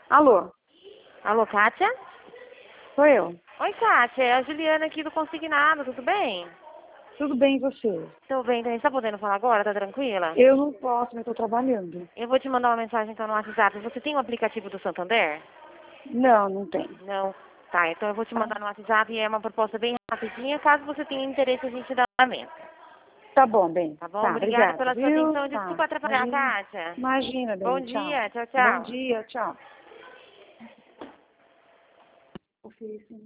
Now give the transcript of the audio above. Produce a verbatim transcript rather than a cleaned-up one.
Alô, Alô, Kátia? sou eu. Oi, Kátia, é a Juliana aqui do Consignado, tudo bem? Tudo bem e você? Tô bem, também. Você tá podendo falar agora? Tá tranquila? Eu não posso, mas estou trabalhando. Eu vou te mandar uma mensagem então no WhatsApp. Você tem o aplicativo do Santander? Não, não tem. Não. Tá, então eu vou te mandar no WhatsApp e é uma proposta bem rapidinha. Caso você tenha interesse, a gente dá andamento. Tá bom, bem. Tá bom? Tá, Obrigada obrigada, pela sua viu? atenção. Tá, Desculpa atrapalhar, imagina. Kátia. Imagina, Bom bem, tchau. dia. Tchau, Bom tchau. dia, tchau. Ofereci